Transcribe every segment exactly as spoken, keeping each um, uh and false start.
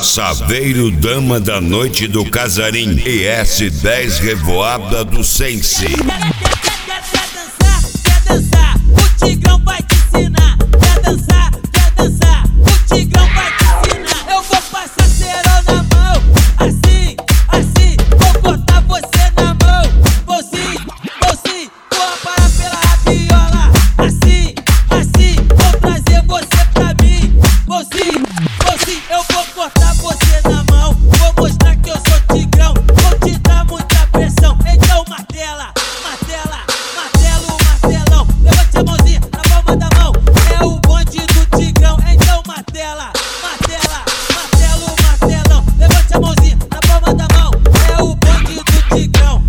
Saveiro, dama da noite do Casarim. E S dez Revoada do Sense. Quer dançar, quer dançar, o Tigrão vai te ensinar. Quer dançar, quer dançar, o Tigrão vai te ensinar. Eu vou passar cerol na mão, assim, assim. Vou botar você na mão, vou sim, vou sim. Vou parar pela rabiola, assim, assim. Vou trazer você pra mim, vou sim, vou sim. Eu vou cortar você na mão, vou mostrar que eu sou Tigrão. Vou te dar muita pressão, então martela, martela, martelo, martelão. Levante a mãozinha na palma da mão, é o bonde do Tigrão. Então martela, martela, martelo, martelão. Levante a mãozinha na palma da mão, é o bonde do Tigrão.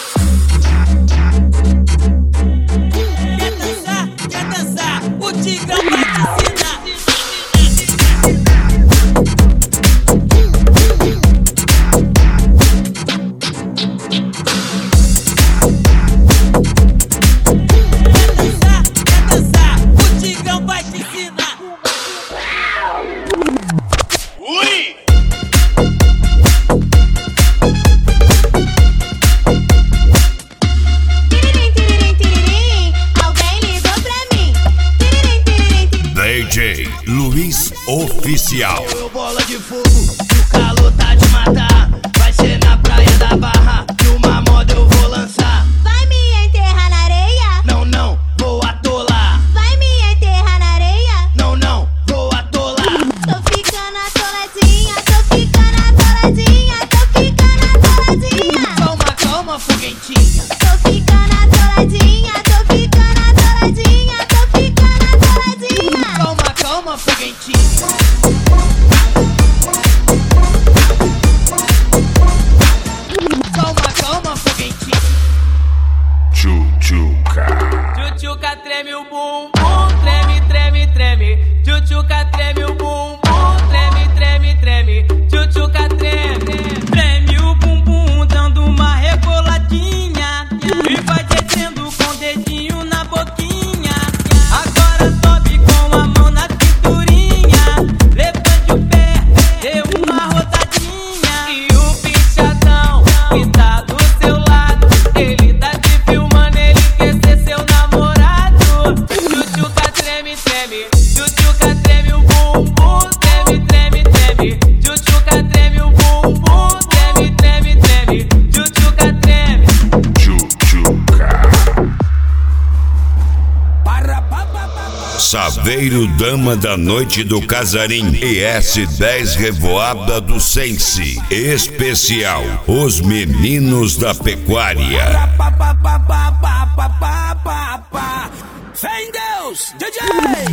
Quer dançar, quer dançar, o Tigrão vai te ensinar. D J Luiz Oficial. Eu bola de fogo, o calor tá de matar. Vai ser na praia da Barra, numa moda eu vou lançar. Vai me enterrar na areia? Não, não, vou atolar. Vai me enterrar na areia? Não, não, vou atolar. Tô ficando atoladinha, tô ficando atoladinha, tô ficando atoladinha. Calma, calma, foguetinha. Tô ficando atoladinha, tô ficando atoladinha, tô ficando atoladinha. Calma, calma, foguetinha. Calma, calma, foguetinha. Tchutchuca. Tchutchuca treme o bumbum, treme, treme, treme. Tchutchuca treme o bumbum, treme, treme, treme. Tchutchuca treme, treme o bumbum, dando uma reboladinha. E vai descendo com o dedinho na boquinha. Agora sobe com a mão na cinturinha. Levante o pé, dê uma rodadinha. E o pichadão que tá do seu lado, ele tá te filmando, ele quer ser seu namorado. Tchutchuca treme, treme, tchutchuca treme o bumbum, treme, treme, treme. Tchutchuca treme o bumbum, treme, treme, treme. Tchutchuca treme. Tchutchuca. Saveiro, dama da noite do Casarim. E S dez Revoada do Sense. Especial Os Meninos da Pecuária. Fé em Deus, D J.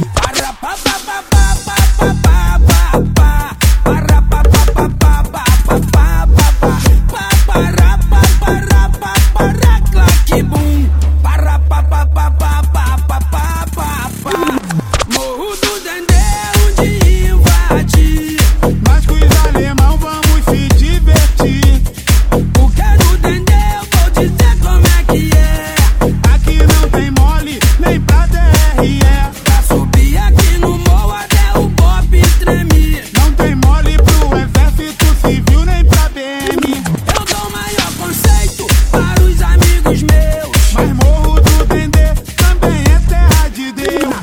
Morro do Dendê, onde invadir. Nós com os alemão vamos se divertir. Porque no Dendê eu vou dizer como é que é. Aqui não tem mole, nem pra D R E. Pra subir aqui no morro até o Bob tremer. Não tem mole pro exército civil, nem pra B M. Eu dou o maior conceito para os amigos meus. Mas Morro do Dendê também é terra de Deus.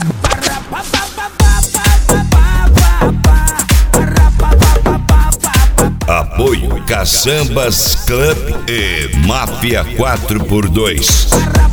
Apoio Caçambas Club e Máfia quatro por dois. Para